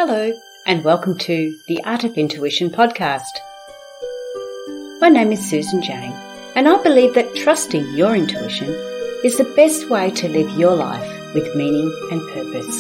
Hello, and welcome to the Art of Intuition podcast. My name is Susan Jane, and I believe that trusting your intuition is the best way to live your life with meaning and purpose.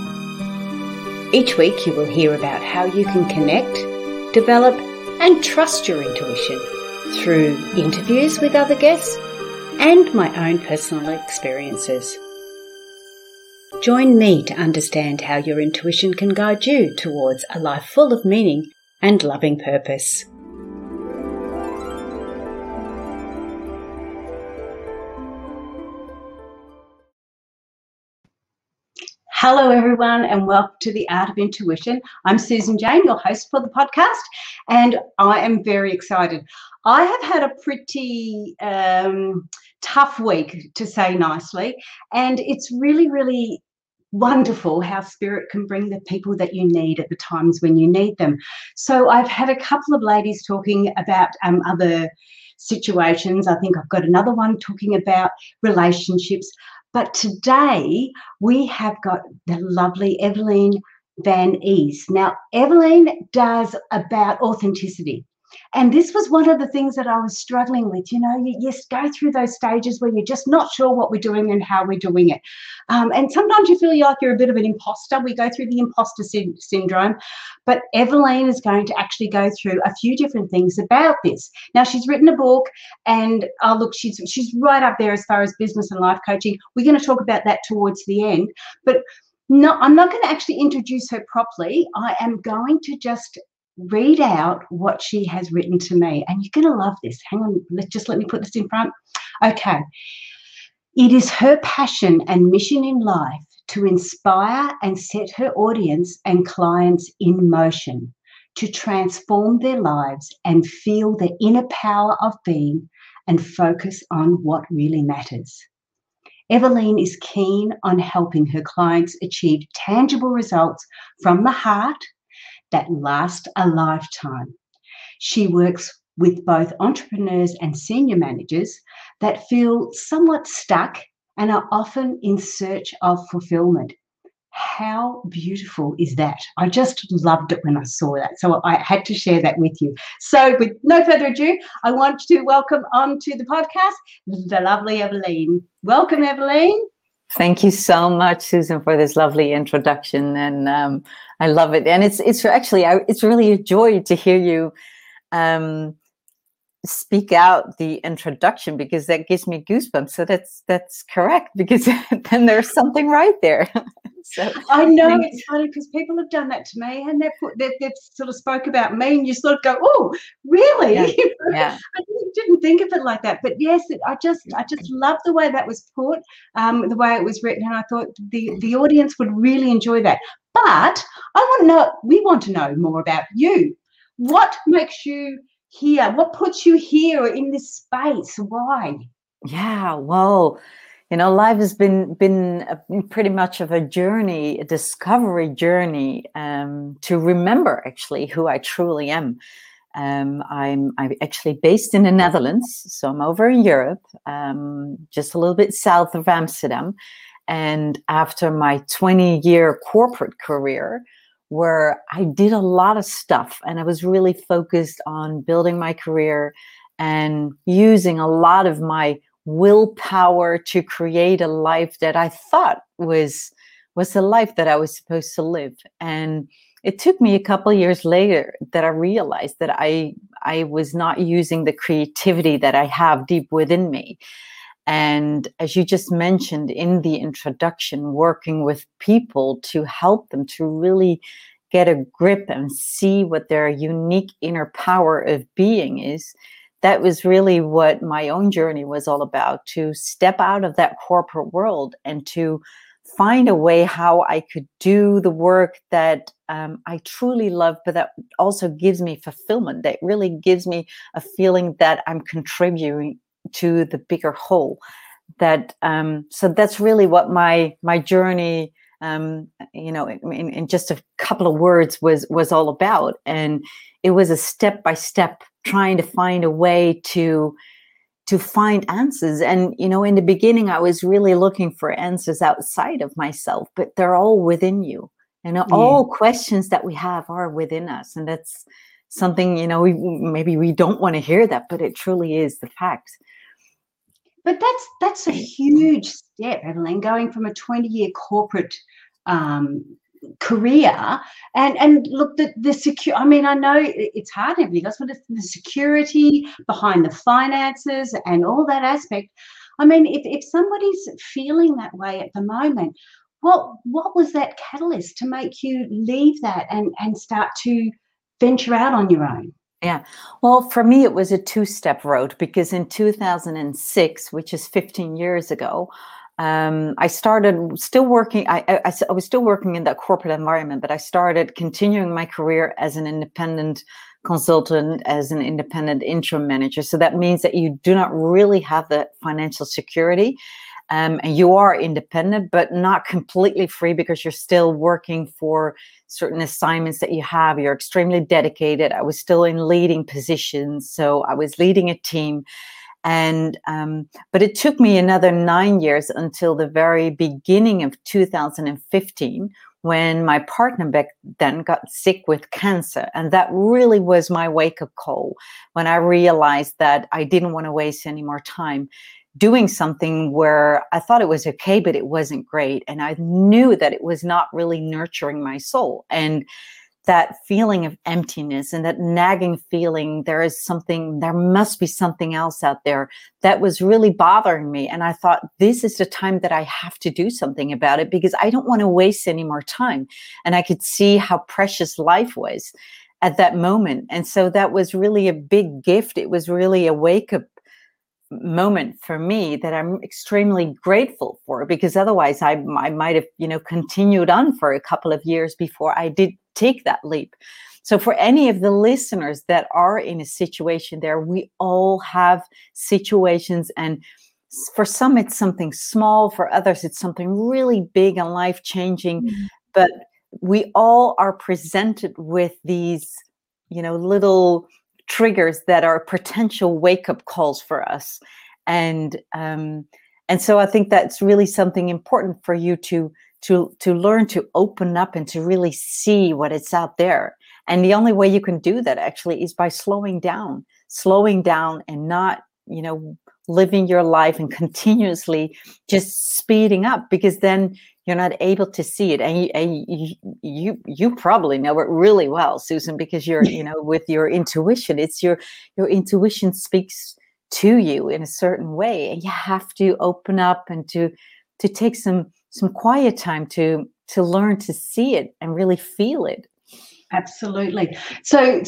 Each week you will hear about how you can connect, develop, and trust your intuition through interviews with other guests and my own personal experiences. Join me to understand how your intuition can guide you towards a life full of meaning and loving purpose. Hello everyone, and welcome to the Art of Intuition. I'm Susan Jane, your host for the podcast, and I am very excited. I have had a pretty tough week, to say nicely, and it's really wonderful how spirit can bring the people that you need at the times when you need them. So I've had a couple of ladies talking about other situations. I think I've got another one talking about relationships. But today we have got the lovely Evelyn Van Ees. Now, Evelyn does about authenticity. And this was one of the things that I was struggling with. You know, you go through those stages where you're just not sure what we're doing and how we're doing it. And sometimes you feel like you're a bit of an imposter. We go through the imposter syndrome. But Evelyn is going to actually go through a few different things about this. Now, she's written a book, and look, she's right up there as far as business and life coaching. We're going to talk about that towards the end. But no, I'm not going to actually introduce her properly. I am going to just read out what she has written to me, and you're going to love this. Hang on, let me put this in front. Okay. It is her passion and mission in life to inspire and set her audience and clients in motion to transform their lives and feel the inner power of being and focus on what really matters. Evelyn is keen on helping her clients achieve tangible results from the heart that last a lifetime. She works with both entrepreneurs and senior managers that feel somewhat stuck and are often in search of fulfillment. How beautiful is that? I just loved it when I saw that. So I had to share that with you. So with no further ado, I want to welcome onto the podcast the lovely Evelyn. Welcome, Evelyn. Thank you so much, Susan, for this lovely introduction, and I love it. And it's really a joy to hear you speak out the introduction, because that gives me goosebumps. So that's correct, because then there's something right there. So I know it's funny because people have done that to me, and they've sort of spoke about me, and you sort of go, "Oh, really?" Yeah. I didn't think of it like that, but yes, I just love the way that was put, the way it was written, and I thought the audience would really enjoy that. But we want to know more about you. What makes you here? What puts you here in this space? Why? Yeah, well, life has been pretty much of a journey, a discovery journey, to remember actually who I truly am. I'm actually based in the Netherlands, so I'm over in Europe, just a little bit south of Amsterdam. And after my 20-year corporate career, where I did a lot of stuff, and I was really focused on building my career and using a lot of my willpower to create a life that I thought was the life that I was supposed to live. And it took me a couple of years later that I realized that I was not using the creativity that I have deep within me. And as you just mentioned in the introduction, working with people to help them to really get a grip and see what their unique inner power of being is, that was really what my own journey was all about, to step out of that corporate world and to find a way how I could do the work that I truly love, but that also gives me fulfillment, that really gives me a feeling that I'm contributing to the bigger whole. So that's really what my journey, in just a couple of words was all about. And it was a step-by-step trying to find a way to find answers. And, in the beginning, I was really looking for answers outside of myself, but they're all within you. And Yeah. all questions that we have are within us. And that's something, maybe we don't want to hear that, but it truly is the fact. But that's a huge step, Evelyn, going from a 20-year corporate career and look, the secure. I mean, I know it's hard, everything else, but it's the security behind the finances and all that aspect. I mean, if somebody's feeling that way at the moment, what was that catalyst to make you leave that and start to venture out on your own? Yeah. Well, for me, it was a two-step road, because in 2006, which is 15 years ago, I started still working. I was still working in that corporate environment, but I started continuing my career as an independent consultant, as an independent interim manager. So that means that you do not really have the financial security. And you are independent, but not completely free, because you're still working for certain assignments that you have. You're extremely dedicated. I was still in leading positions, so I was leading a team. And but it took me another 9 years until the very beginning of 2015, when my partner back then got sick with cancer. And that really was my wake-up call, when I realized that I didn't want to waste any more time doing something where I thought it was okay, but it wasn't great. And I knew that it was not really nurturing my soul. And that feeling of emptiness and that nagging feeling, there must be something else out there, that was really bothering me. And I thought, this is the time that I have to do something about it, because I don't want to waste any more time. And I could see how precious life was at that moment. And so that was really a big gift. It was really a wake-up moment for me that I'm extremely grateful for, because otherwise I might have, continued on for a couple of years before I did take that leap. So for any of the listeners that are in a situation there, we all have situations, and for some it's something small, for others it's something really big and life-changing. Mm-hmm. But we all are presented with these, little triggers that are potential wake-up calls for us. And so I think that's really something important for you to learn to open up and to really see what is out there. And the only way you can do that actually is by slowing down and not, living your life and continuously just speeding up, because then you're not able to see it. And you probably know it really well, Susan, because you're, with your intuition, it's your intuition speaks to you in a certain way, and you have to open up and to take some quiet time to learn to see it and really feel it. Absolutely. So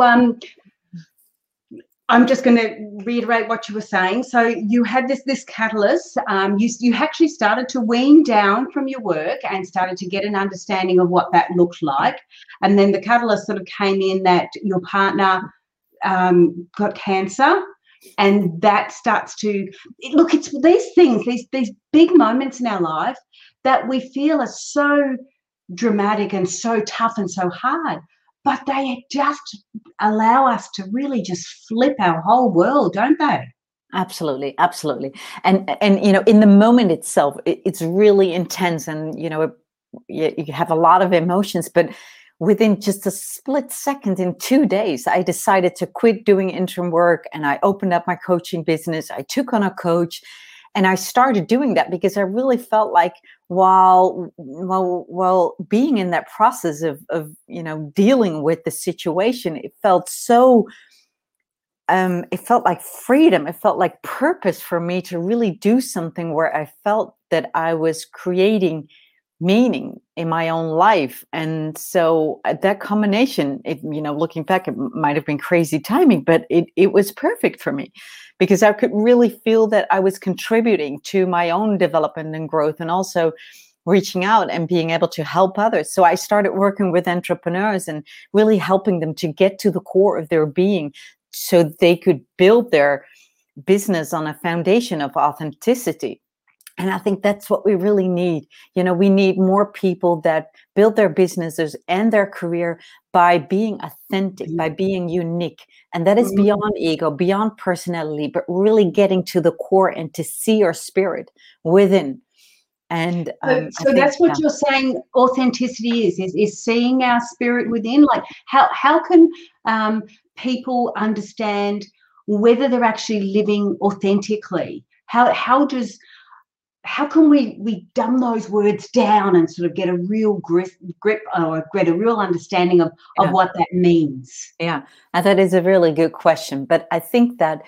I'm just going to reiterate what you were saying. So you had this catalyst. You actually started to wean down from your work and started to get an understanding of what that looked like. And then the catalyst sort of came in that your partner got cancer, and that starts to look. It's these things, these big moments in our life that we feel are so dramatic and so tough and so hard, but they just allow us to really just flip our whole world, don't they? Absolutely. And in the moment itself, it's really intense, and you have a lot of emotions. But within just a split second, in 2 days, I decided to quit doing interim work, and I opened up my coaching business. I took on a coach. And I started doing that because I really felt like while being in that process of dealing with the situation, it felt so, it felt like freedom. It felt like purpose for me to really do something where I felt that I was creating meaning in my own life. And so that combination, looking back, it might have been crazy timing, but it was perfect for me, because I could really feel that I was contributing to my own development and growth, and also reaching out and being able to help others. So I started working with entrepreneurs and really helping them to get to the core of their being, so they could build their business on a foundation of authenticity. And I think that's what we really need. We need more people that build their businesses and their career by being authentic, by being unique. And that is beyond ego, beyond personality, but really getting to the core and to see your spirit within. And I So think, that's what you're saying authenticity is seeing our spirit within. Like how can people understand whether they're actually living authentically? How can we dumb those words down and sort of get a real grip or get a real understanding of yeah, what that means? yeah, and that is a really good question. But I think that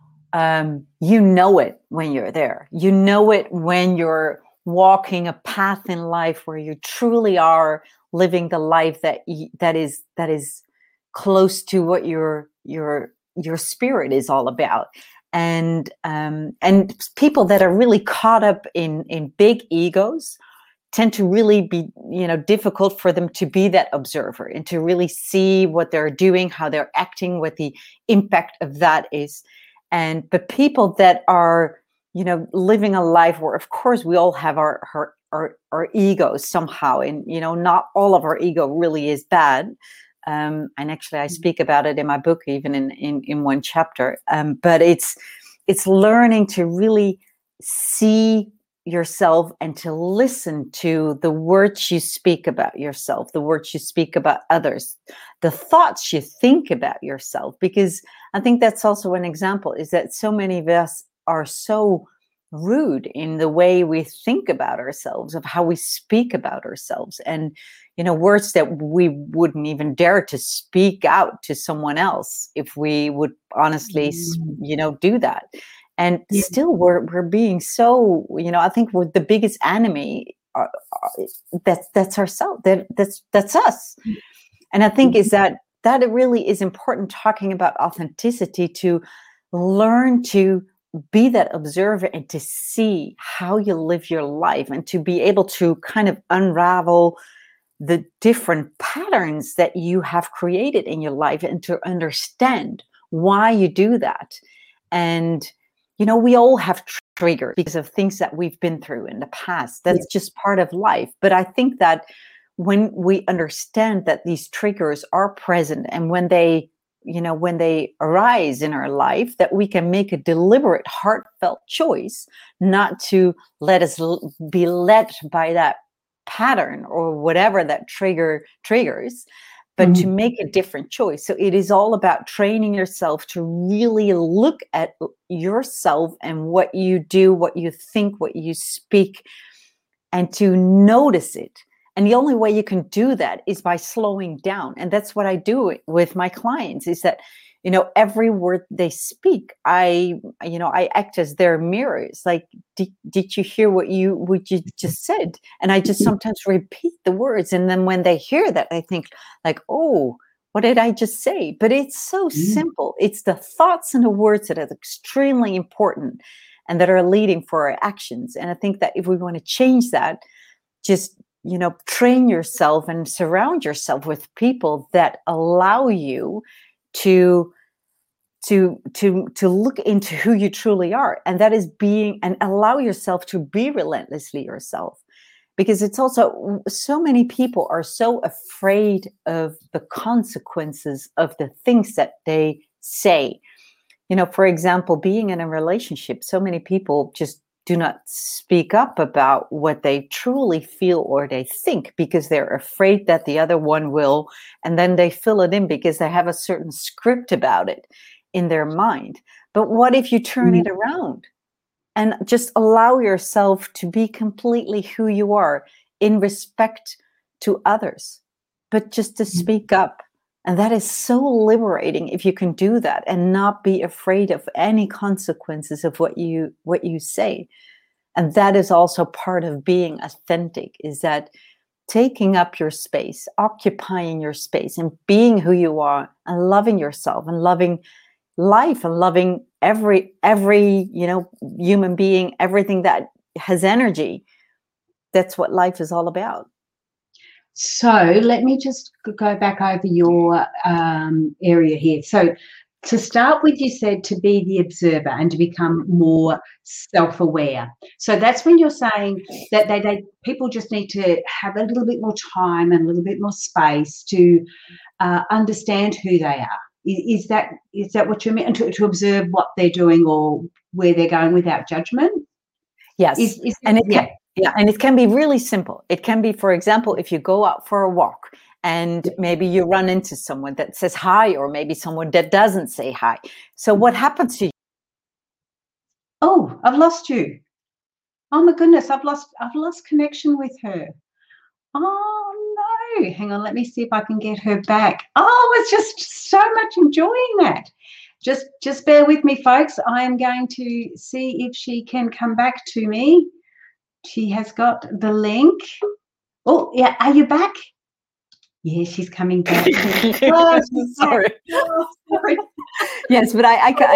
you know it when you're there. You know it when you're walking a path in life where you truly are living the life that is close to what your spirit is all about. And people that are really caught up in big egos tend to really be, difficult for them to be that observer and to really see what they're doing, how they're acting, what the impact of that is. But people that are, living a life where, of course, we all have our egos somehow, and not all of our ego really is bad. And actually, I speak about it in my book, even in one chapter. But it's learning to really see yourself and to listen to the words you speak about yourself, the words you speak about others, the thoughts you think about yourself. Because I think that's also an example, is that so many of us are so rude in the way we think about ourselves, of how we speak about ourselves, and words that we wouldn't even dare to speak out to someone else if we would honestly do that. And still we're being so, I think we're the biggest enemy, that's ourselves, that's us. And I think is that it really is important, talking about authenticity, to learn to be that observer and to see how you live your life, and to be able to kind of unravel the different patterns that you have created in your life, and to understand why you do that. And we all have triggers because of things that we've been through in the past. That's just part of life. But I think that when we understand that these triggers are present, and when they arise in our life, that we can make a deliberate, heartfelt choice not to let us be led by that pattern or whatever that triggers, but to make a different choice. So it is all about training yourself to really look at yourself and what you do, what you think, what you speak, and to notice it. And the only way you can do that is by slowing down. And that's what I do with my clients, is that, every word they speak, I act as their mirrors. Like, did you hear what you just said? And I just sometimes repeat the words. And then when they hear that, I think like, oh, what did I just say? But it's so simple. It's the thoughts and the words that are extremely important and that are leading for our actions. And I think that if we want to change that, just train yourself and surround yourself with people that allow you to look into who you truly are. And that is and allow yourself to be relentlessly yourself. Because it's also, so many people are so afraid of the consequences of the things that they say. For example, being in a relationship, so many people just do not speak up about what they truly feel or they think, because they're afraid that the other one will, and then they fill it in because they have a certain script about it in their mind. But what if you turn it around and just allow yourself to be completely who you are, in respect to others, but just to speak up? And that is so liberating if you can do that and not be afraid of any consequences of what you say. And that is also part of being authentic, is that taking up your space, occupying your space, and being who you are, and loving yourself, and loving life, and loving every human being, everything that has energy. That's what life is all about. So let me just go back over your area here. So to start with, you said to be the observer and to become more self-aware. So that's when you're saying that people just need to have a little bit more time and a little bit more space to understand who they are. Is that what you mean? And to observe what they're doing or where they're going without judgment? Yes. Yeah, and it can be really simple. It can be, for example, if you go out for a walk and maybe you run into someone that says hi, or maybe someone that doesn't say hi. So what happens to you? Oh, I've lost you. Oh my goodness, I've lost connection with her. Oh no, hang on, let me see if I can get her back. Oh, I was just so much enjoying that. Just bear with me, folks. I am going to see if she can come back to me. She has got the link. Oh, yeah, are you back? Yeah, she's coming back. Oh, she's Sorry. back. Oh, sorry. Yes, but I can.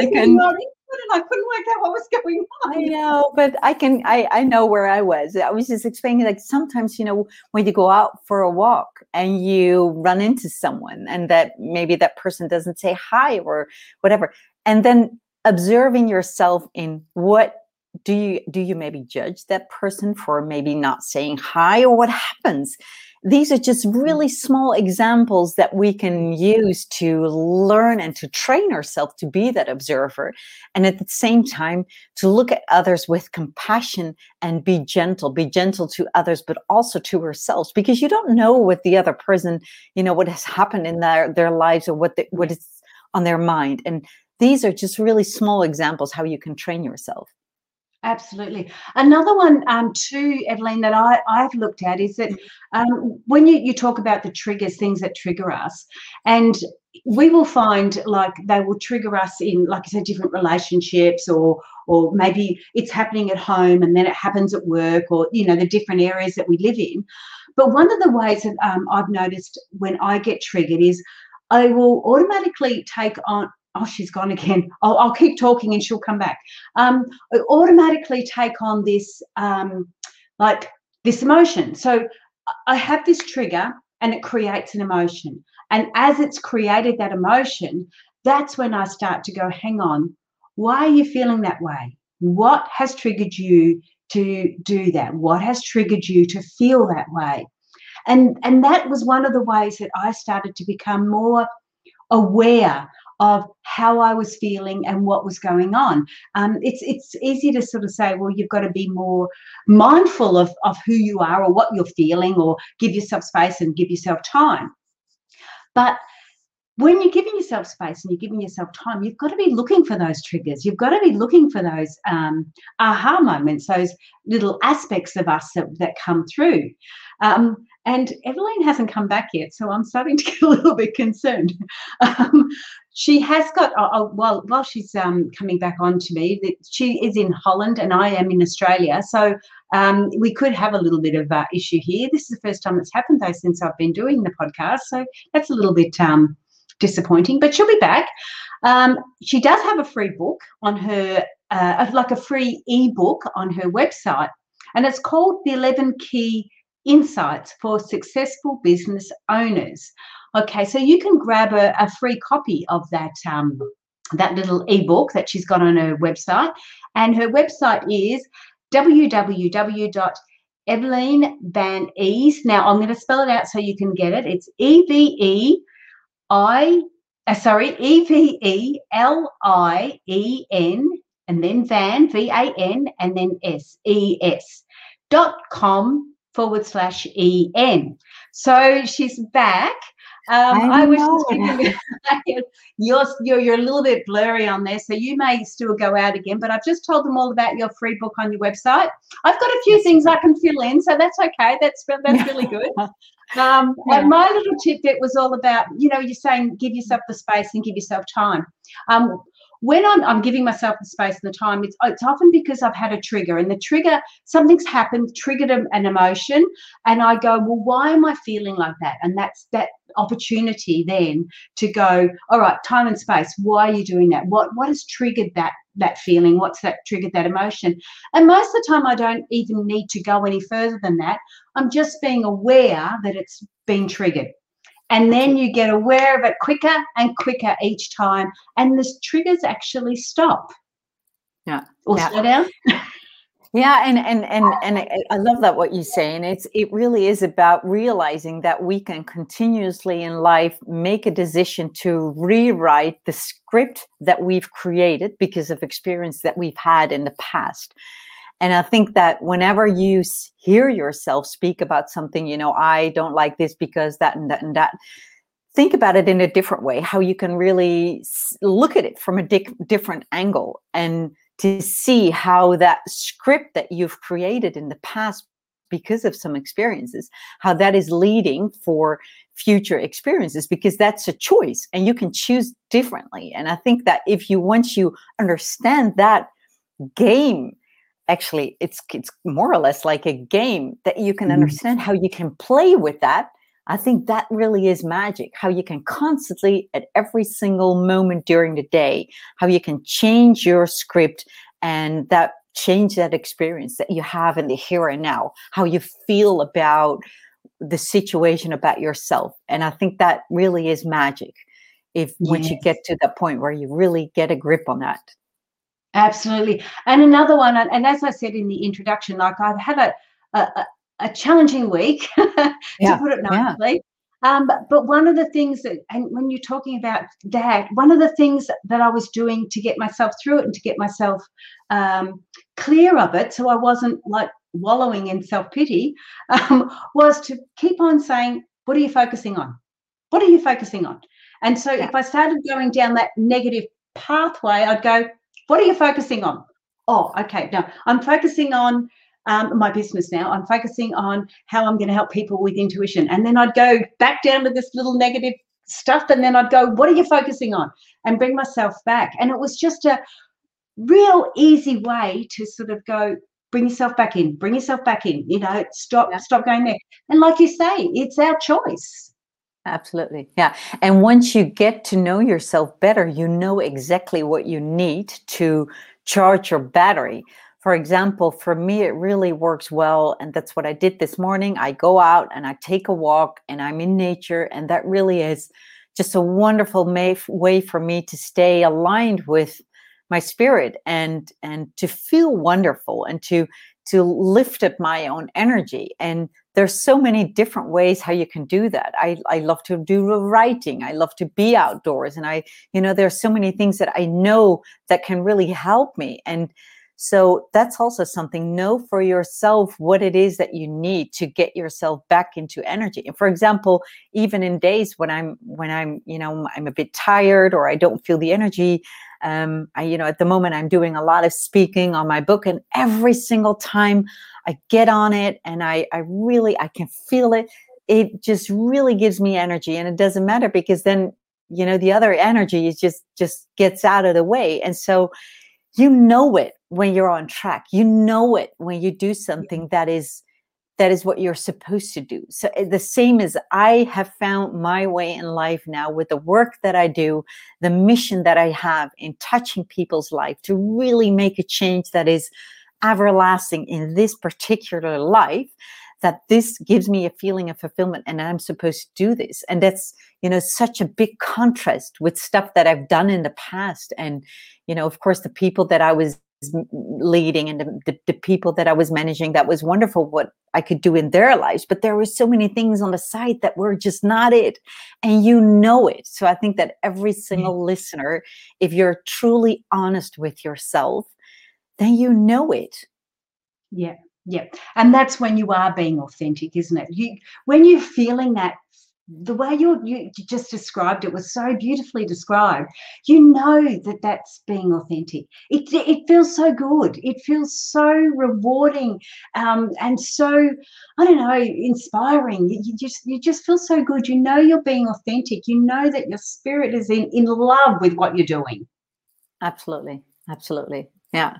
I couldn't work out what was going on. I know, but I know where I was. I was just explaining, like, sometimes, when you go out for a walk and you run into someone and that maybe that person doesn't say hi or whatever, and then observing yourself in what do you maybe judge that person for maybe not saying hi, or what happens? These are just really small examples that we can use to learn and to train ourselves to be that observer. And at the same time, to look at others with compassion and be gentle to others, but also to ourselves, because you don't know what the other person, what has happened in their lives, or what is on their mind. And these are just really small examples how you can train yourself. Absolutely. Another one too, Evelyn, that I've looked at is that when you talk about the triggers, things that trigger us, and we will find like they will trigger us in, like I said, different relationships, or maybe it's happening at home and then it happens at work, or the different areas that we live in. But one of the ways that I've noticed when I get triggered is I will automatically take on. Oh, she's gone again. I'll keep talking and she'll come back. I automatically take on this, like this emotion. So I have this trigger and it creates an emotion. And as it's created that emotion, that's when I start to go, hang on, why are you feeling that way? What has triggered you to do that? What has triggered you to feel that way? And that was one of the ways that I started to become more aware of how I was feeling and what was going on. It's easy to sort of say, well, you've got to be more mindful of who you are or what you're feeling, or give yourself space and give yourself time. But when you're giving yourself space and you're giving yourself time, you've got to be looking for those triggers. You've got to be looking for those aha moments, those little aspects of us that come through. And Evelyn hasn't come back yet, so I'm starting to get a little bit concerned. She has got, while she's coming back on to me, she is in Holland and I am in Australia. So we could have a little bit of issue here. This is the first time it's happened, though, since I've been doing the podcast. So that's a little bit disappointing, but she'll be back. She does have a free book on her, like a free ebook on her website, and it's called The 11 Key Insights for Successful Business Owners. Okay, so you can grab a free copy of that that little ebook that she's got on her website, and her website is www.evelynvanees. Now I'm going to spell it out so you can get it. It's EVELIEN, and then Van, VAN, and then SES.com/EN. So she's back. I was just thinking, you're a little bit blurry on there, so you may still go out again, but I've just told them all about your free book on your website. I've got a few things I can fill in, so that's okay. That's really good. And my little tidbit was all about, you're saying give yourself the space and give yourself time. When I'm giving myself the space and the time, it's often because I've had a trigger, and the trigger, something's happened, triggered an emotion, and I go, well, why am I feeling like that? And that's that opportunity then to go, all right, time and space. Why are you doing that? What has triggered that feeling? What's that triggered that emotion? And most of the time, I don't even need to go any further than that. I'm just being aware that it's been triggered. And then you get aware of it quicker and quicker each time, and the triggers actually stop. Or slow down. Yeah, and I love that what you say, and it really is about realizing that we can continuously in life make a decision to rewrite the script that we've created because of experience that we've had in the past. And I think that whenever you hear yourself speak about something, I don't like this because that and that and that, think about it in a different way, how you can really look at it from a different angle, and to see how that script that you've created in the past because of some experiences, how that is leading for future experiences, because that's a choice and you can choose differently. And I think that once you understand that game, actually it's more or less like a game, that you can understand how you can play with that. I think that really is magic, how you can constantly, at every single moment during the day, how you can change your script and change that experience that you have in the here and now, how you feel about the situation, about yourself. And I think that really is magic, once you get to that point where you really get a grip on that. Absolutely. And another one, and as I said in the introduction, like I've had a challenging week, to put it nicely. But one of the things that, and when you're talking about that, one of the things that I was doing to get myself through it and to get myself clear of it, so I wasn't like wallowing in self-pity, was to keep on saying, what are you focusing on? What are you focusing on? And so if I started going down that negative pathway, I'd go, what are you focusing on? Oh, okay. No, I'm focusing on my business now. I'm focusing on how I'm going to help people with intuition. And then I'd go back down to this little negative stuff. And then I'd go, what are you focusing on? And bring myself back. And it was just a real easy way to sort of go, bring yourself back in, stop going there. And like you say, it's our choice. Absolutely. Yeah. And once you get to know yourself better, you know exactly what you need to charge your battery. For example, for me, it really works well. And that's what I did this morning. I go out and I take a walk and I'm in nature. And that really is just a wonderful way for me to stay aligned with my spirit and to feel wonderful and to lift up my own energy. And there's so many different ways how you can do that. I love to do writing. I love to be outdoors. And there's so many things that I know that can really help me. And so that's also something, know for yourself what it is that you need to get yourself back into energy. And for example, even in days when I'm a bit tired or I don't feel the energy, at the moment I'm doing a lot of speaking on my book, and every single time I get on it and I can feel it. It just really gives me energy, and it doesn't matter because then, the other energy is just gets out of the way. And so, it when you're on track, it when you do something that is what you're supposed to do. So the same as I have found my way in life now with the work that I do, the mission that I have in touching people's life to really make a change that is everlasting in this particular life, that this gives me a feeling of fulfillment and I'm supposed to do this. And that's, such a big contrast with stuff that I've done in the past. And, of course, the people that I was leading and the people that I was managing, that was wonderful what I could do in their lives, but there were so many things on the side that were just not it, and it. So I think that every single listener, if you're truly honest with yourself, then it. Yeah. And that's when you are being authentic, isn't it? When you're feeling that, the way you just described it was so beautifully described. That's being authentic. It feels so good. It feels so rewarding, and so, I don't know, inspiring. You just feel so good. You're being authentic. That your spirit is in love with what you're doing. Absolutely. Yeah.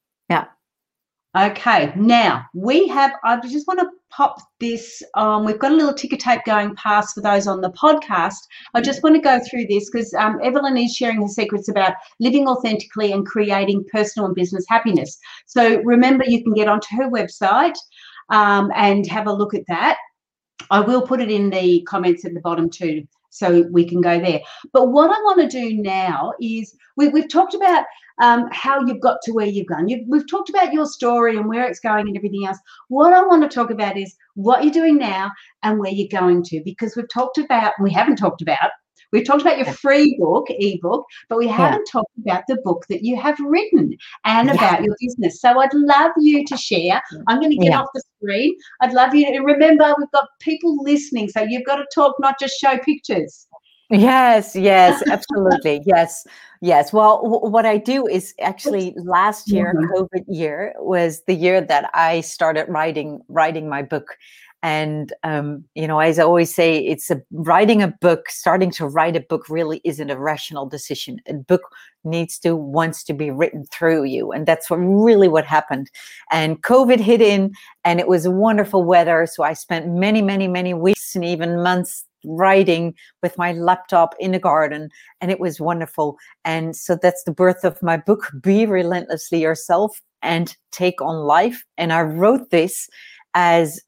Okay, now I just want to pop this on. We've got a little ticker tape going past for those on the podcast. I just want to go through this because Evelyn is sharing her secrets about living authentically and creating personal and business happiness. So remember, you can get onto her website and have a look at that. I will put it in the comments at the bottom too, so we can go there. But what I want to do now is we've talked about how you've got to where you've gone. We've talked about your story and where it's going and everything else. What I want to talk about is what you're doing now and where you're going to, because we haven't talked about We've talked about your free book, ebook, but we Yeah. haven't talked about the book that you have written and Yeah. about your business. So I'd love you to share. I'm going to get Yeah. off the screen. I'd love you to remember we've got people listening, so you've got to talk, not just show pictures. Yes, absolutely. Yes. Well, what I do is actually last year, COVID year, was the year that I started writing my book. And, as I always say, writing a book, starting to write a book really isn't a rational decision. A book wants to be written through you. And that's what happened. And COVID hit in, and it was wonderful weather. So I spent many, many, many weeks and even months writing with my laptop in the garden, and it was wonderful. And so that's the birth of my book, Be Relentlessly Yourself and Take on Life. And I wrote this as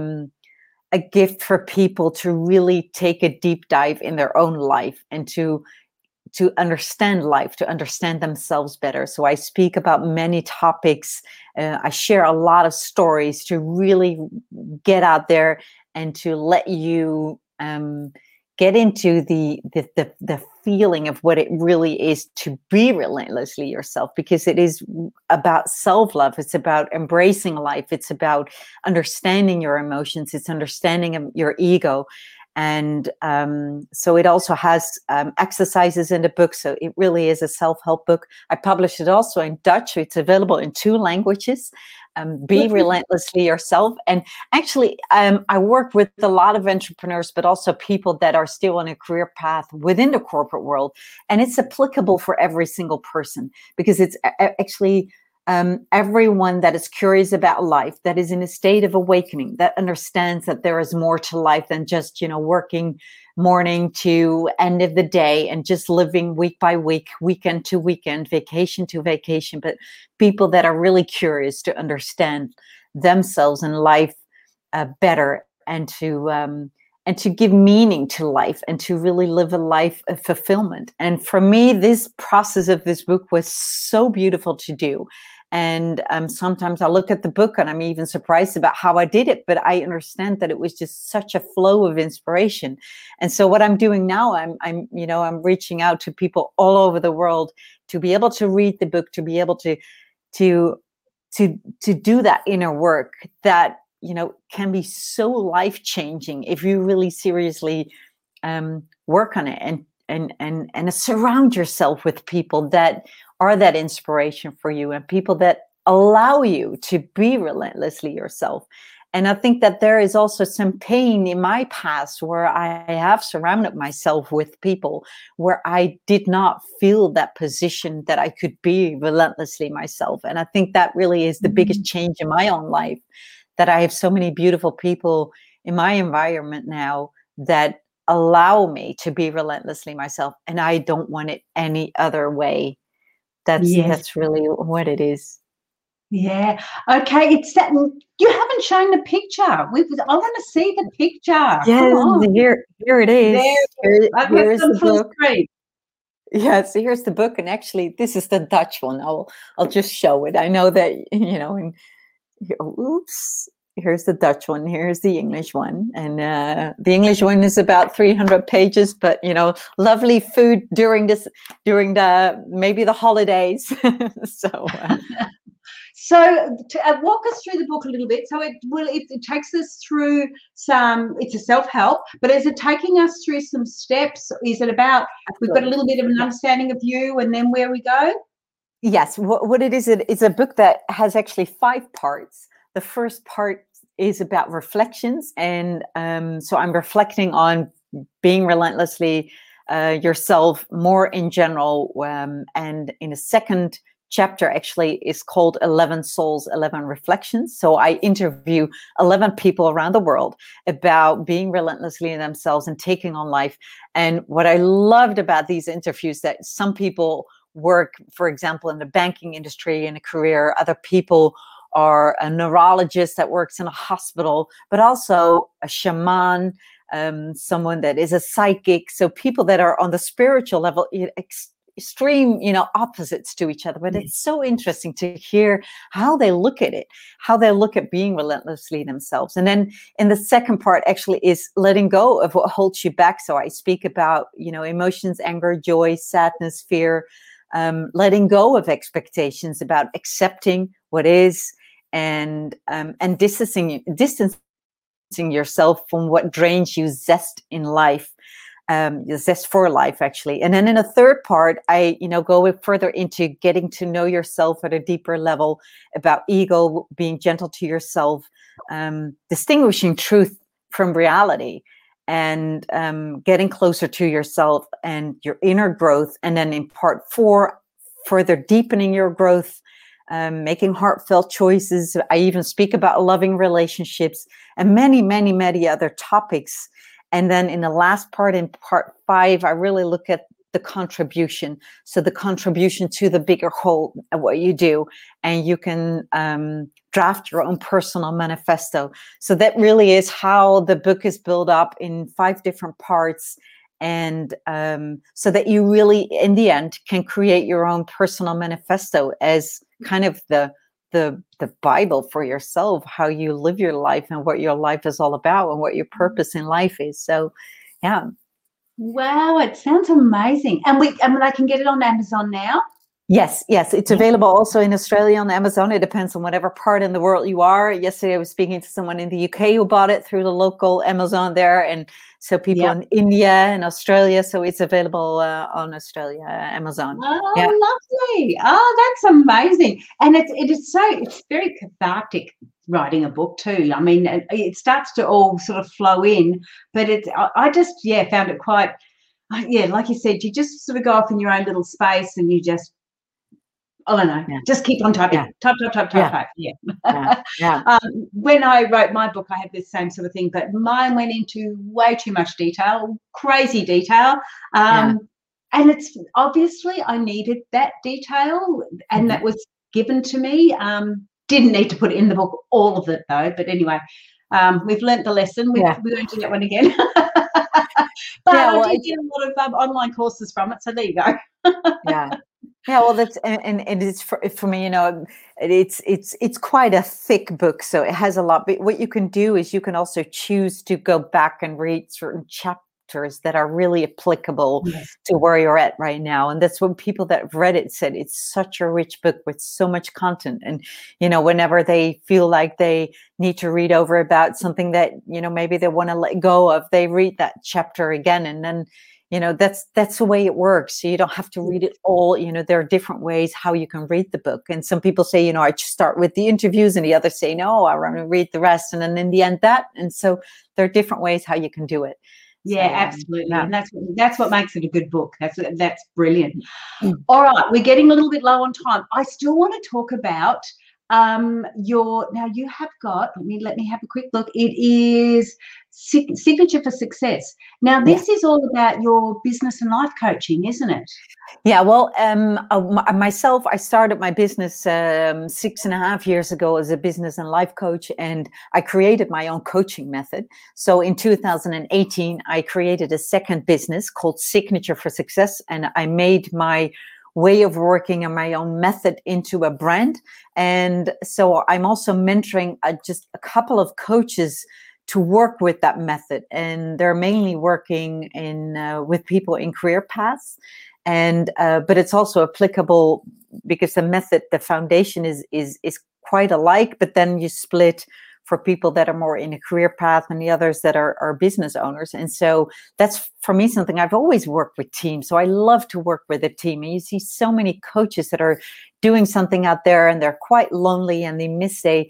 a gift for people to really take a deep dive in their own life and to understand life, to understand themselves better. So I speak about many topics. I share a lot of stories to really get out there and to let you get into the feeling of what it really is to be relentlessly yourself, because it is about self-love. It's about embracing life. It's about understanding your emotions. It's understanding your ego. And so it also has exercises in the book. So it really is a self-help book. I published it also in Dutch. It's available in 2 languages. Be Relentlessly Yourself. And actually, I work with a lot of entrepreneurs, but also people that are still on a career path within the corporate world. And it's applicable for every single person, because it's actually everyone that is curious about life, that is in a state of awakening, that understands that there is more to life than just, working morning to end of the day and just living week by week, weekend to weekend, vacation to vacation, but people that are really curious to understand themselves and life better, and to give meaning to life, and to really live a life of fulfillment. And for me, this process of this book was so beautiful to do. And sometimes I look at the book and I'm even surprised about how I did it, but I understand that it was just such a flow of inspiration. And so what I'm doing now, I'm reaching out to people all over the world to be able to read the book, to be able to do that inner work that, can be so life-changing if you really seriously work on it, and surround yourself with people that are that inspiration for you, and people that allow you to be relentlessly yourself. And I think that there is also some pain in my past where I have surrounded myself with people where I did not feel that position that I could be relentlessly myself. And I think that really is the biggest change in my own life, that I have so many beautiful people in my environment now that allow me to be relentlessly myself. And I don't want it any other way. That's really what it is. Yeah. Okay. It's that you haven't shown the picture. I want to see the picture. Yes, here it is. Here's the book. Screen. Yeah, so here's the book, and actually, this is the Dutch one. I'll just show it. I know that oops. Here's the Dutch one. Here's the English one, and the English one is about 300 pages. But lovely food during maybe the holidays. So. So to walk us through the book a little bit. So it takes us through it's a self-help, but is it taking us through some steps? Is it about we've got a little bit of an understanding of you and then where we go? Yes. What it is, it's a book that has actually 5 parts. The first part is about reflections. And so I'm reflecting on being relentlessly yourself more in general. And in a second chapter actually is called 11 Souls, 11 Reflections. So I interview 11 people around the world about being relentlessly in themselves and taking on life. And what I loved about these interviews, that some people work, for example, in the banking industry in a career, other people are a neurologist that works in a hospital, but also a shaman, someone that is a psychic. So people that are on the spiritual level, extreme, opposites to each other, but it's so interesting to hear how they look at it, how they look at being relentlessly themselves. And then in the second part actually is letting go of what holds you back. So I speak about, emotions, anger, joy, sadness, fear, letting go of expectations, about accepting what is, and distancing yourself from what drains you zest in life. Zest for life, actually. And then in a third part, I, go further into getting to know yourself at a deeper level, about ego, being gentle to yourself, distinguishing truth from reality, and getting closer to yourself and your inner growth. And then in part 4, further deepening your growth, making heartfelt choices. I even speak about loving relationships and many, many, many other topics. And then in the last part, in part 5, I really look at the contribution. So the contribution to the bigger whole of what you do. And you can draft your own personal manifesto. So that really is how the book is built up in 5 different parts. And so that you really, in the end, can create your own personal manifesto as kind of the Bible for yourself, how you live your life and what your life is all about and what your purpose in life is. So, yeah. Wow, it sounds amazing. And I can get it on Amazon now? Yes, it's available also in Australia on Amazon. It depends on whatever part in the world you are. Yesterday, I was speaking to someone in the UK who bought it through the local Amazon there, and so people in India and Australia. So it's available on Australia Amazon. Oh, lovely! Oh, that's amazing. And it's very cathartic writing a book too. I mean, it starts to all sort of flow in, but I just found it quite like you said, you just sort of go off in your own little space and you just. I don't know. Just keep on typing. Type. Yeah. When I wrote my book, I had this same sort of thing, but mine went into way too much detail, crazy detail. And it's obviously I needed that detail, and that was given to me. Didn't need to put it in the book, all of it though. But anyway, we've learnt the lesson. We won't do that one again. But I did get a lot of online courses from it, so there you go. Yeah, well, that's and it's for me, it's quite a thick book, so it has a lot. But what you can do is you can also choose to go back and read certain chapters that are really applicable to where you're at right now. And that's what people that have read it said. It's such a rich book with so much content. And, whenever they feel like they need to read over about something that, maybe they want to let go of, they read that chapter again, and then that's the way it works. So you don't have to read it all. There are different ways how you can read the book. And some people say, I just start with the interviews, and the others say, no, I want to read the rest. And then in the end, that. And so there are different ways how you can do it. Yeah, absolutely. And that's what makes it a good book. That's brilliant. All right. We're getting a little bit low on time. I still want to talk about now you have got, let me have a quick look. It is Signature for Success. Now this is all about your business and life coaching, isn't it? Yeah, well, myself, I started my business 6.5 years ago as a business and life coach, and I created my own coaching method. So in 2018, I created a second business called Signature for Success, and I made my way of working and my own method into a brand. And so I'm also mentoring just a couple of coaches to work with that method. And they're mainly working with people in career paths. And but it's also applicable because the method, the foundation is quite alike, but then you split for people that are more in a career path and the others that are business owners. And so that's, for me, something I've always worked with teams. So I love to work with a team. And you see so many coaches that are doing something out there and they're quite lonely and they miss the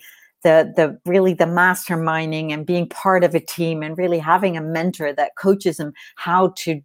masterminding and being part of a team and really having a mentor that coaches them how to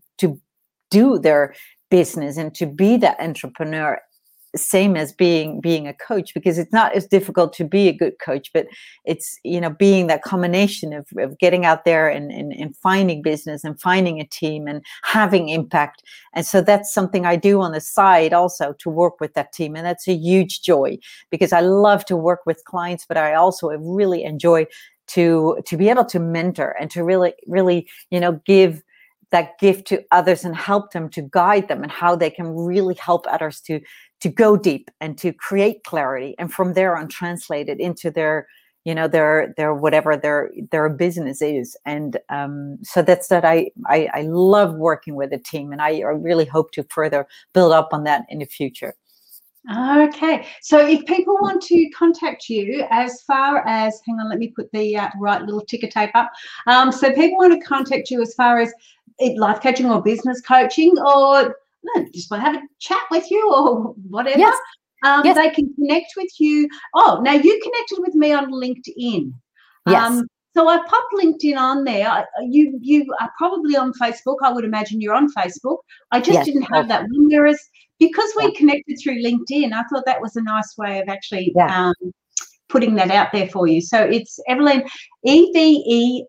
do their business and to be that entrepreneur, same as being a coach, because it's not as difficult to be a good coach, but it's, being that combination of getting out there and finding business and finding a team and having impact. And so that's something I do on the side also, to work with that team. And that's a huge joy because I love to work with clients, but I also really enjoy to be able to mentor and to really, give that gift to others and help them, to guide them, and how they can really help others to go deep and to create clarity, and from there on translate it into their, you know, their whatever their business is. And so that's that. I love working with a team, and I really hope to further build up on that in the future. Okay, so if people want to contact you, as far as, hang on, let me put the right little ticker tape up. So people want to contact you as far as life coaching or business coaching, or just want to have a chat with you or whatever. Yes. Yes. They can connect with you. Oh, now you connected with me on LinkedIn. Yes. So I popped LinkedIn on there. You are probably on Facebook. I would imagine you're on Facebook. I just didn't have that one. Whereas because we connected through LinkedIn, I thought that was a nice way of actually putting that out there for you. So it's Evelyn, Evelien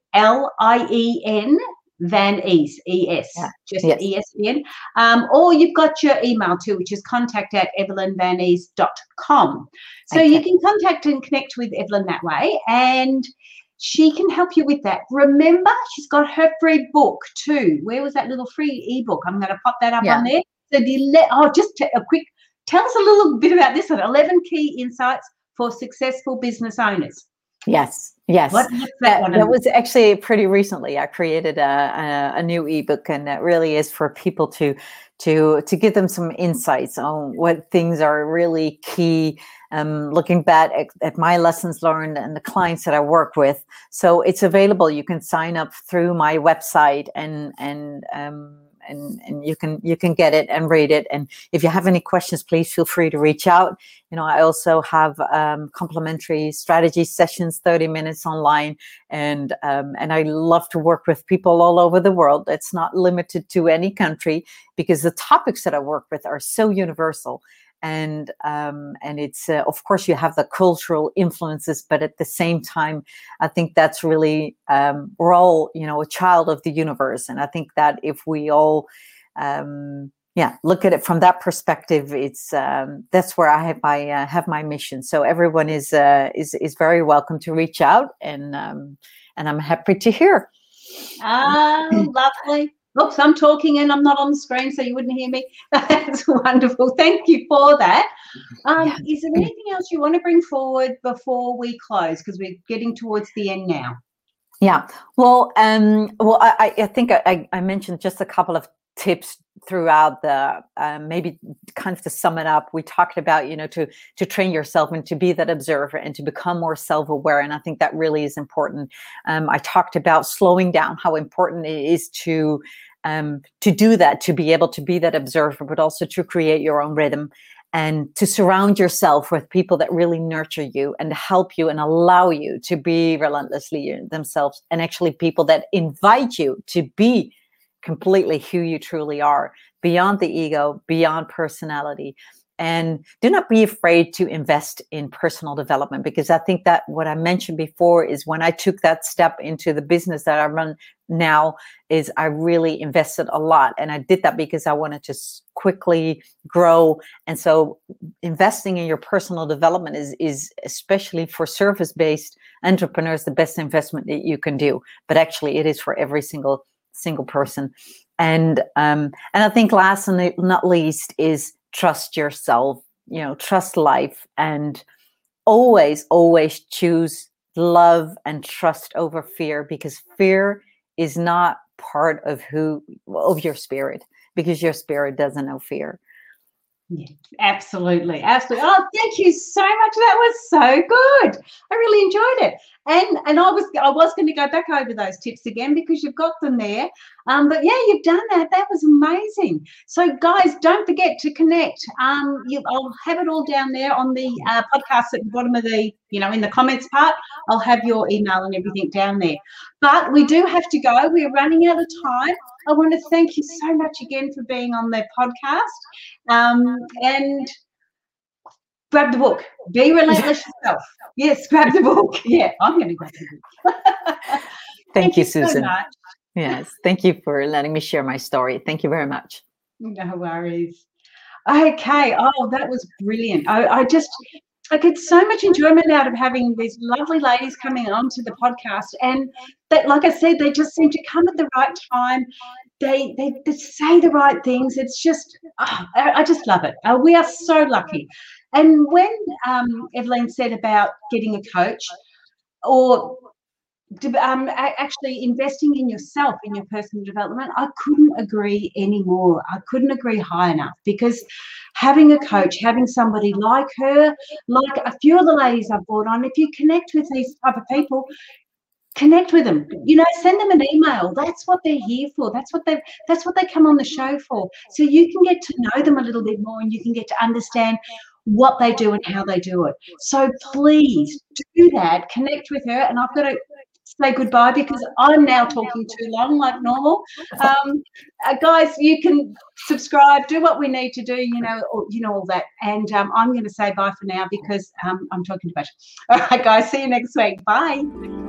Van Es, just ESVN. Or you've got your email too, which is contact@evelynvanes.com. So you can contact and connect with Evelyn that way, and she can help you with that. Remember, she's got her free book too. Where was that little free ebook? I'm going to pop that up on there. So just a quick, tell us a little bit about this one, 11 Key Insights for Successful Business Owners. Yes. What's that one? That was actually pretty recently. I created a new ebook, and that really is for people to give them some insights on what things are really key. Looking back at my lessons learned and the clients that I work with. So it's available. You can sign up through my website and you can get it and read it. And if you have any questions, please feel free to reach out. You know, I also have complimentary strategy sessions, 30 minutes online, and I love to work with people all over the world. It's not limited to any country, because the topics that I work with are so universal. And it's of course you have the cultural influences, but at the same time, I think that's really we're all, you know, a child of the universe, and I think that if we all look at it from that perspective, it's that's where I have my mission. So everyone is very welcome to reach out, and I'm happy to hear. Lovely. Oops, I'm talking and I'm not on the screen, so you wouldn't hear me. That's wonderful. Thank you for that. Is there anything else you want to bring forward before we close? Because we're getting towards the end now. Yeah. Well, I think I mentioned just a couple of tips throughout the maybe kind of to sum it up. We talked about, you know, to train yourself and to be that observer and to become more self-aware, and I think that really is important. I talked about slowing down, how important it is to do that, to be able to be that observer, but also to create your own rhythm, and to surround yourself with people that really nurture you and help you and allow you to be relentlessly themselves, and actually people that invite you to be completely who you truly are, beyond the ego, beyond personality. And do not be afraid to invest in personal development, because I think that what I mentioned before is when I took that step into the business that I run now, is I really invested a lot. And I did that because I wanted to quickly grow. And so investing in your personal development is especially for service-based entrepreneurs, the best investment that you can do. But actually it is for every single person. And I think last and not least is trust yourself, you know, trust life, and always choose love and trust over fear, because fear is not part of your spirit, because your spirit doesn't know fear. Yeah, absolutely. Oh, thank you so much. That was so good. I really enjoyed it. And I was going to go back over those tips again because you've got them there. But yeah, you've done that. That was amazing. So guys, don't forget to connect. I'll have it all down there on the podcast at the bottom of the, in the comments part. I'll have your email and everything down there. But we do have to go. We're running out of time. I want to thank you so much again for being on the podcast. And grab the book. Be relentless yourself. Yes, grab the book. Yeah, I'm going to grab the book. Thank you, Susan. So much. Yes, thank you for letting me share my story. Thank you very much. No worries. Okay. Oh, that was brilliant. I get so much enjoyment out of having these lovely ladies coming on to the podcast. And that, like I said, they just seem to come at the right time. they say the right things. It's just, I just love it. We are so lucky. And when Evelyn said about getting a coach, or actually investing in yourself, in your personal development, I couldn't agree anymore. I couldn't agree high enough, because having a coach, having somebody like her, like a few of the ladies I've brought on, if you connect with these type of people, connect with them, send them an email. That's what they're here for. That's what they come on the show for. So you can get to know them a little bit more, and you can get to understand what they do and how they do it. So please do that. Connect with her. And I've got to say goodbye because I'm now talking too long, like normal. Guys, you can subscribe, do what we need to do, all that. And I'm going to say bye for now because I'm talking too much. All right, guys, see you next week. Bye.